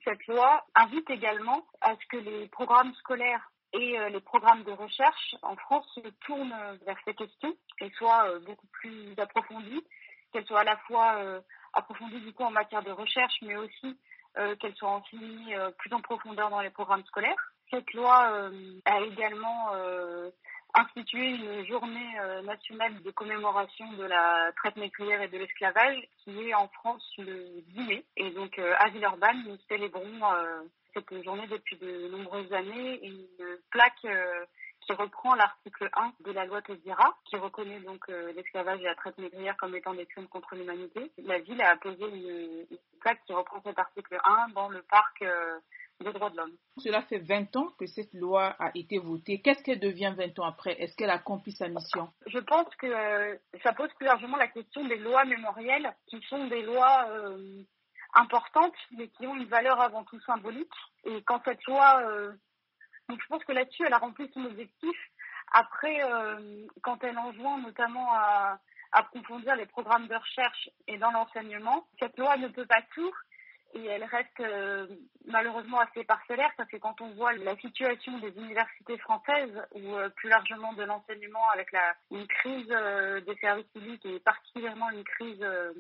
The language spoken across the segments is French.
Cette loi invite également à ce que les programmes scolaires et les programmes de recherche en France se tournent vers ces questions et soient beaucoup plus approfondies, qu'elles soient à la fois approfondies du coup en matière de recherche, mais aussi qu'elles soient enseignées plus en profondeur dans les programmes scolaires. Cette loi a également institué une journée nationale de commémoration de la traite négrière et de l'esclavage qui est en France le 10 mai. Et donc à Villeurbanne, nous célébrons cette journée depuis de nombreuses années. Une plaque qui reprend l'article 1 de la loi Taubira, qui reconnaît donc l'esclavage et la traite négrière comme étant des crimes contre l'humanité. La ville a posé une plaque qui reprend cet article 1 dans le parc des droits de l'homme. Cela fait 20 ans que cette loi a été votée. Qu'est-ce qu'elle devient 20 ans après? Est-ce qu'elle accomplit sa mission? Je pense que ça pose plus largement la question des lois mémorielles, qui sont des lois importantes, mais qui ont une valeur avant tout symbolique. Et quand cette loi... donc je pense que là-dessus, elle a rempli son objectif. Après, quand elle enjoint notamment à approfondir les programmes de recherche et dans l'enseignement, cette loi ne peut pas tout. Et elle reste malheureusement assez parcellaire, parce que quand on voit la situation des universités françaises ou plus largement de l'enseignement avec une crise des services publics et particulièrement une crise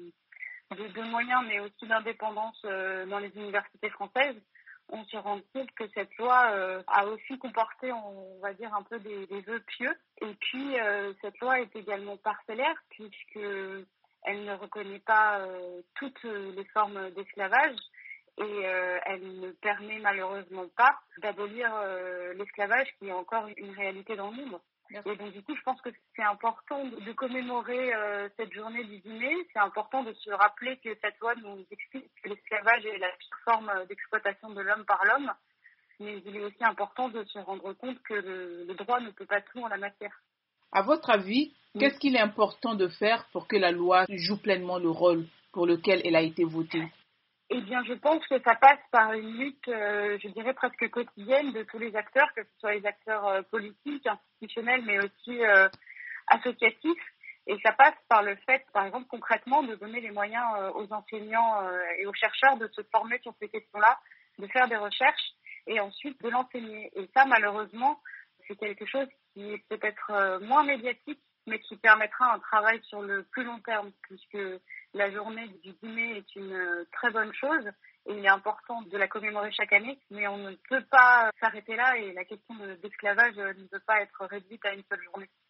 de moyens mais aussi d'indépendance dans les universités françaises, on se rend compte que cette loi a aussi comporté, on va dire, un peu des vœux pieux. Et puis cette loi est également parcellaire puisque elle ne reconnaît pas toutes les formes d'esclavage et elle ne permet malheureusement pas d'abolir l'esclavage qui est encore une réalité dans le monde. Merci. Et donc du coup, je pense que c'est important de commémorer cette journée du 10 mai. C'est important de se rappeler que cette loi nous explique que l'esclavage est la pire forme d'exploitation de l'homme par l'homme. Mais il est aussi important de se rendre compte que le droit ne peut pas tout en la matière. À votre avis, qu'est-ce qu'il est important de faire pour que la loi joue pleinement le rôle pour lequel elle a été votée? Eh bien, je pense que ça passe par une lutte, je dirais presque quotidienne de tous les acteurs, que ce soit les acteurs politiques, institutionnels, mais aussi associatifs. Et ça passe par le fait, par exemple, concrètement, de donner les moyens aux enseignants et aux chercheurs de se former sur ces questions-là, de faire des recherches et ensuite de l'enseigner. Et ça, malheureusement, c'est quelque chose qui est peut-être moins médiatique, mais qui permettra un travail sur le plus long terme, puisque la journée du 10 mai est une très bonne chose et il est important de la commémorer chaque année, mais on ne peut pas s'arrêter là et la question de l'esclavage ne peut pas être réduite à une seule journée.